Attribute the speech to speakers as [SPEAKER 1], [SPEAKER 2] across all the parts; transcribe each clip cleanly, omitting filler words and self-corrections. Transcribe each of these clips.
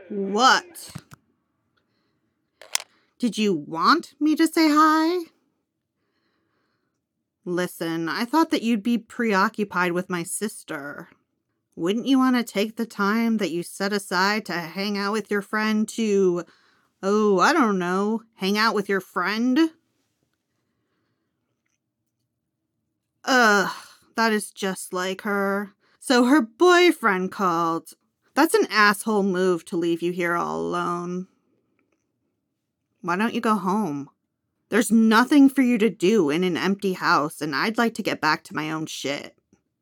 [SPEAKER 1] What? Did you want me to say hi? Listen, I thought that you'd be preoccupied with my sister. Wouldn't you want to take the time that you set aside to hang out with your friend to, I don't know, hang out with your friend? Ugh, that is just like her. So her boyfriend called. That's an asshole move to leave you here all alone. Why don't you go home? There's nothing for you to do in an empty house, and I'd like to get back to my own shit.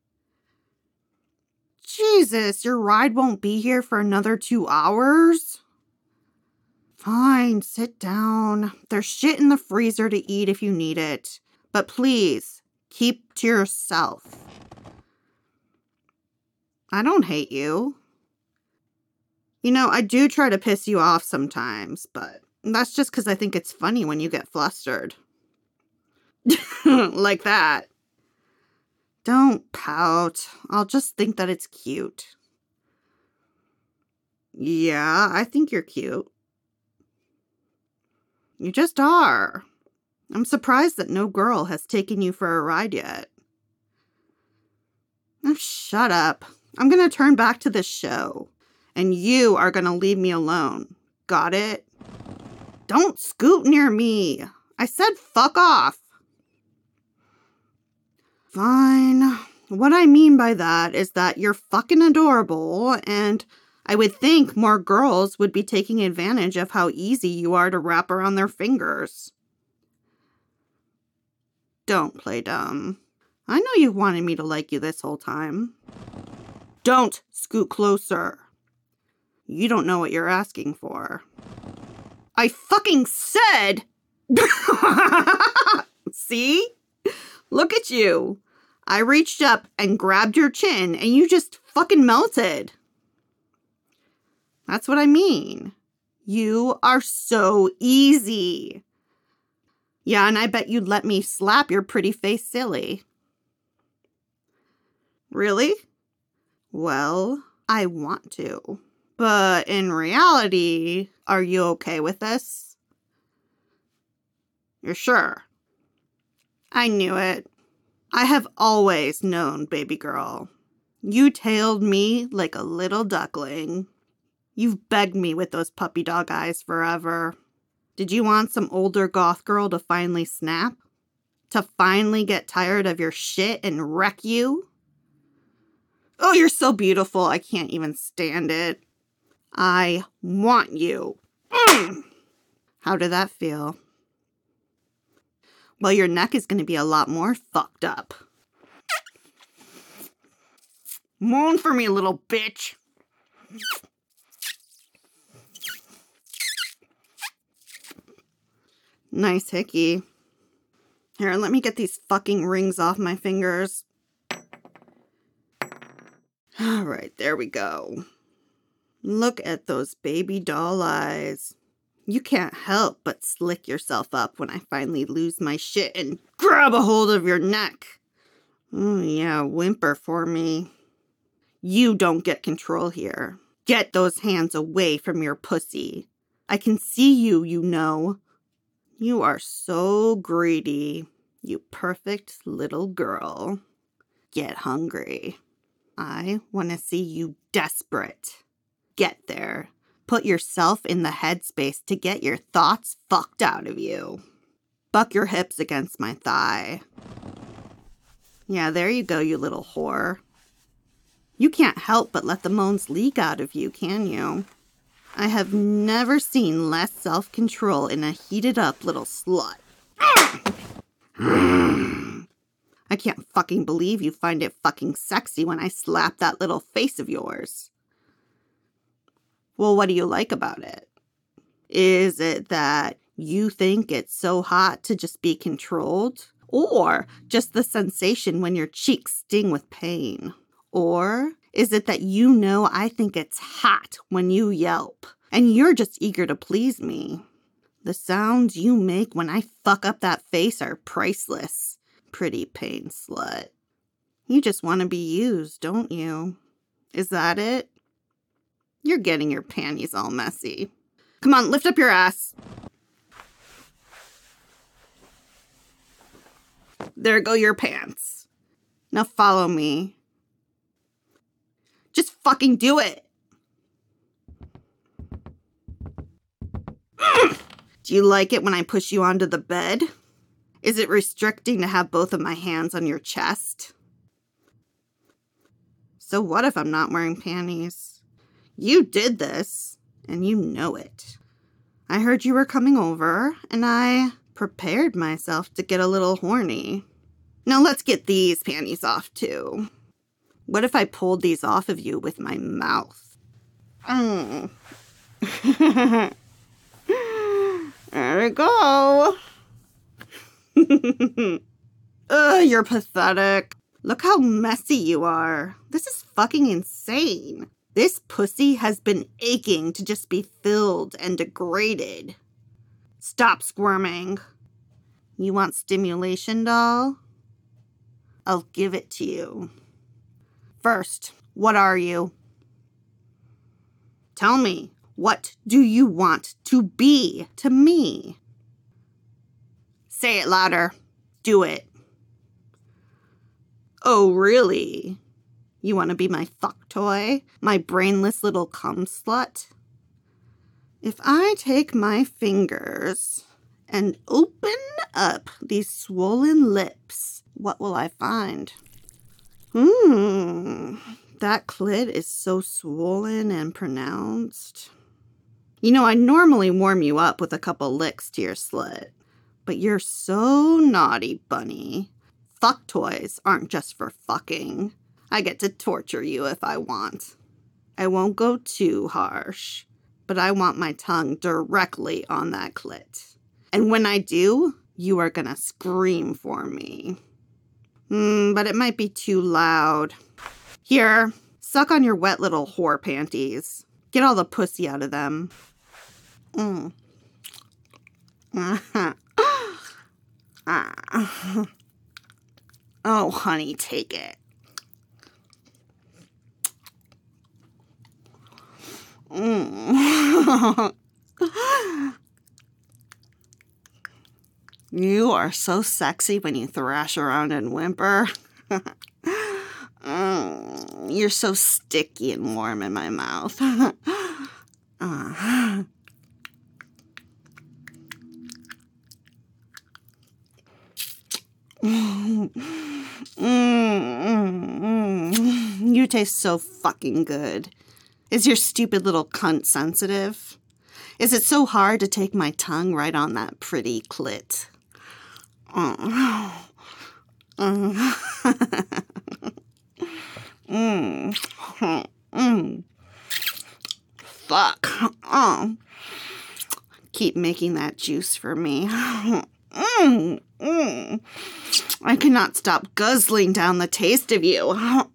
[SPEAKER 1] Jesus, your ride won't be here for another 2 hours? Fine, sit down. There's shit in the freezer to eat if you need it. But please, keep to yourself. I don't hate you. You know, I do try to piss you off sometimes, but that's just because I think it's funny when you get flustered. Like that. Don't pout. I'll just think that it's cute. Yeah, I think you're cute. You just are. I'm surprised that no girl has taken you for a ride yet. Oh, shut up. I'm going to turn back to this show. And you are going to leave me alone. Got it? Don't scoot near me. I said fuck off. Fine. What I mean by that is that you're fucking adorable, and I would think more girls would be taking advantage of how easy you are to wrap around their fingers. Don't play dumb. I know you wanted me to like you this whole time. Don't scoot closer. You don't know what you're asking for. I fucking said! See? Look at you. I reached up and grabbed your chin and you just fucking melted. That's what I mean. You are so easy. Yeah, and I bet you'd let me slap your pretty face silly. Really? Well, I want to. But in reality, are you okay with this? You're sure? I knew it. I have always known, baby girl. You tailed me like a little duckling. You've begged me with those puppy dog eyes forever. Did you want some older goth girl to finally snap? To finally get tired of your shit and wreck you? Oh, you're so beautiful, I can't even stand it. I want you. How did that feel? Well, your neck is going to be a lot more fucked up. Moan for me, little bitch. Nice hickey. Here, let me get these fucking rings off my fingers. All right, there we go. Look at those baby doll eyes. You can't help but slick yourself up when I finally lose my shit and grab a hold of your neck. Oh yeah, whimper for me. You don't get control here. Get those hands away from your pussy. I can see you, you know. You are so greedy, you perfect little girl. Get hungry. I want to see you desperate. Get there. Put yourself in the headspace to get your thoughts fucked out of you. Buck your hips against my thigh. Yeah, there you go, you little whore. You can't help but let the moans leak out of you, can you? I have never seen less self-control in a heated-up little slut. I can't fucking believe you find it fucking sexy when I slap that little face of yours. Well, what do you like about it? Is it that you think it's so hot to just be controlled? Or just the sensation when your cheeks sting with pain? Or is it that you know I think it's hot when you yelp and you're just eager to please me? The sounds you make when I fuck up that face are priceless, pretty pain slut. You just want to be used, don't you? Is that it? You're getting your panties all messy. Come on, lift up your ass. There go your pants. Now follow me. Just fucking do it. Do you like it when I push you onto the bed? Is it restricting to have both of my hands on your chest? So what if I'm not wearing panties? You did this, and you know it. I heard you were coming over, and I prepared myself to get a little horny. Now let's get these panties off, too. What if I pulled these off of you with my mouth? There we go. Ugh, you're pathetic. Look how messy you are. This is fucking insane. This pussy has been aching to just be filled and degraded. Stop squirming. You want stimulation, doll? I'll give it to you. First, what are you? Tell me, what do you want to be to me? Say it louder. Do it. Oh, really? You want to be my fuck toy? My brainless little cum slut? If I take my fingers and open up these swollen lips, what will I find? That clit is so swollen and pronounced. You know, I normally warm you up with a couple licks to your slit, but you're so naughty, bunny. Fuck toys aren't just for fucking. I get to torture you if I want. I won't go too harsh, but I want my tongue directly on that clit. And when I do, you are gonna scream for me. But it might be too loud. Here, suck on your wet little whore panties. Get all the pussy out of them. Oh, honey, take it. You are so sexy when you thrash around and whimper. You're so sticky and warm in my mouth. You taste so fucking good. Is your stupid little cunt sensitive? Is it so hard to take my tongue right on that pretty clit? Fuck. Keep making that juice for me. I cannot stop guzzling down the taste of you.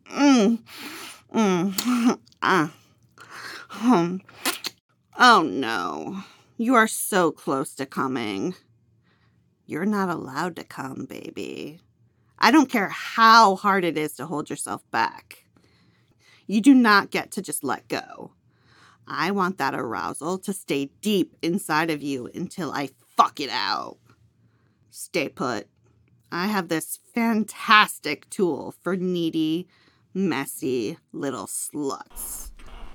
[SPEAKER 1] Oh no. You are so close to coming. You're not allowed to come, baby. I don't care how hard it is to hold yourself back. You do not get to just let go. I want that arousal to stay deep inside of you until I fuck it out. Stay put. I have this fantastic tool for needy, messy little sluts.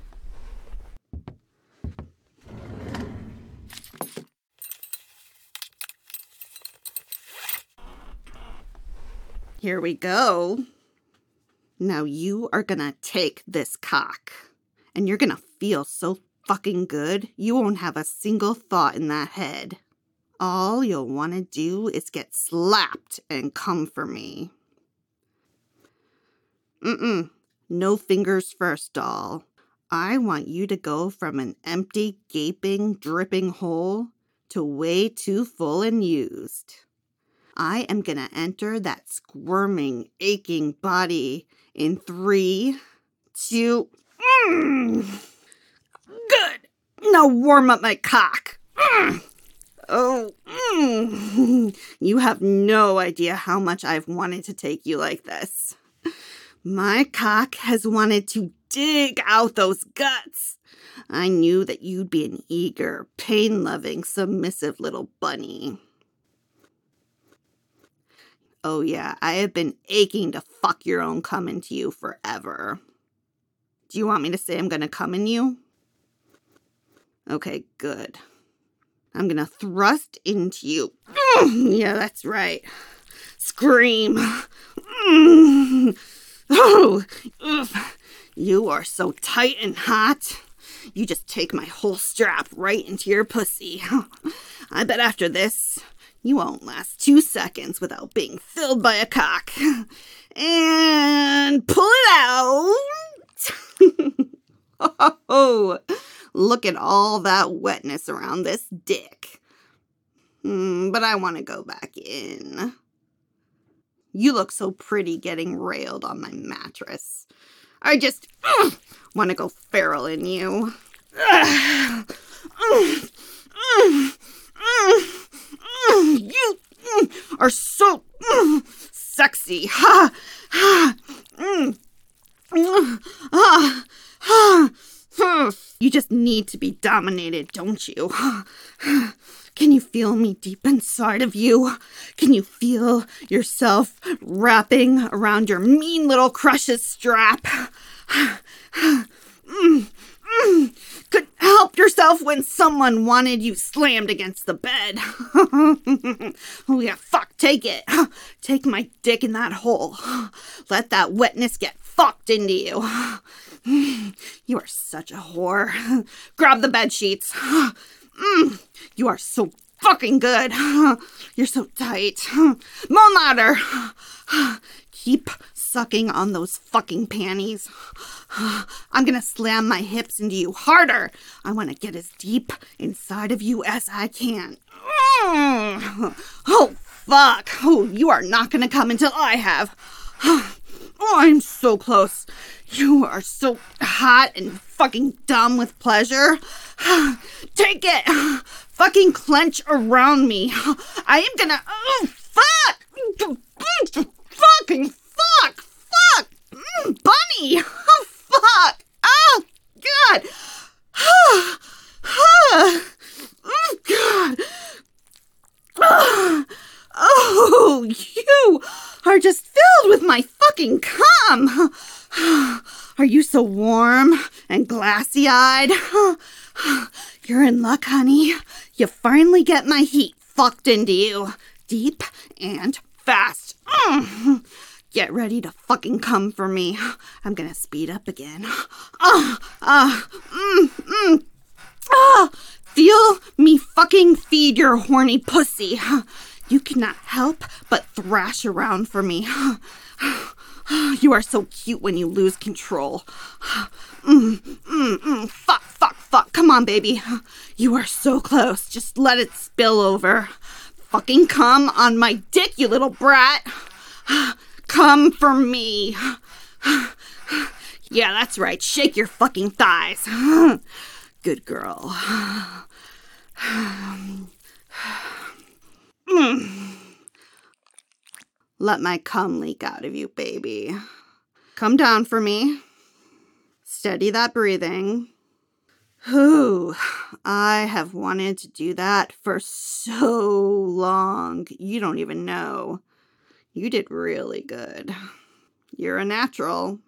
[SPEAKER 1] Here we go. Now you are gonna take this cock, and you're gonna feel so fucking good, you won't have a single thought in that head. All you'll want to do is get slapped and come for me. No fingers first, doll. I want you to go from an empty, gaping, dripping hole to way too full and used. I am gonna enter that squirming, aching body in 3, 2... Good! Now warm up my cock. You have no idea how much I've wanted to take you like this. My cock has wanted to dig out those guts. I knew that you'd be an eager, pain-loving, submissive little bunny. Oh yeah, I have been aching to fuck your own cum into you forever. Do you want me to say I'm gonna cum in you? Okay, good. I'm gonna thrust into you. Yeah, that's right. Scream. Oh, you are so tight and hot. You just take my whole strap right into your pussy. I bet after this, you won't last 2 seconds without being filled by a cock. And pull it out. Oh, look at all that wetness around this dick. But I want to go back in. You look so pretty getting railed on my mattress. I just want to go feral in you. You are so sexy. You just need to be dominated, don't you? Can you feel me deep inside of you? Can you feel yourself wrapping around your mean little crush's strap? Could help yourself when someone wanted you slammed against the bed. Oh yeah, fuck, take it. Take my dick in that hole. Let that wetness get fucked into you. You are such a whore. Grab the bed sheets. You are so fucking good. You're so tight. Moan louder. Keep sucking on those fucking panties. I'm gonna slam my hips into you harder. I want to get as deep inside of you as I can. Oh, fuck. Oh, you are not gonna come until I have. Oh, I'm so close. You are so hot and fucking dumb with pleasure. Take it. Fucking clench around me. I am gonna... Oh, fuck. Fucking fuck. Fuck. Bunny. Oh, fuck. Oh, God. Oh, God. Oh, you are just filled with my fucking cum. Are you so warm and glassy-eyed? You're in luck, honey. You finally get my heat fucked into you. Deep and fast. Get ready to fucking come for me. I'm gonna speed up again. Feel me fucking feed your horny pussy. You cannot help but thrash around for me. You are so cute when you lose control. Fuck, fuck, fuck. Come on, baby. You are so close. Just let it spill over. Fucking come on my dick, you little brat. Come for me. Yeah, that's right. Shake your fucking thighs. Good girl. Let my cum leak out of you, baby. Come down for me. Steady that breathing. Whew. I have wanted to do that for so long. You don't even know. You did really good. You're a natural.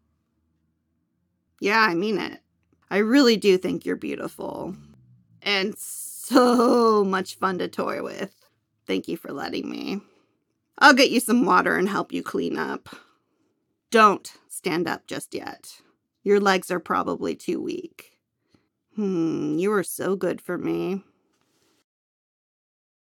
[SPEAKER 1] Yeah, I mean it. I really do think you're beautiful. And so much fun to toy with. Thank you for letting me. I'll get you some water and help you clean up. Don't stand up just yet. Your legs are probably too weak. You were so good for me.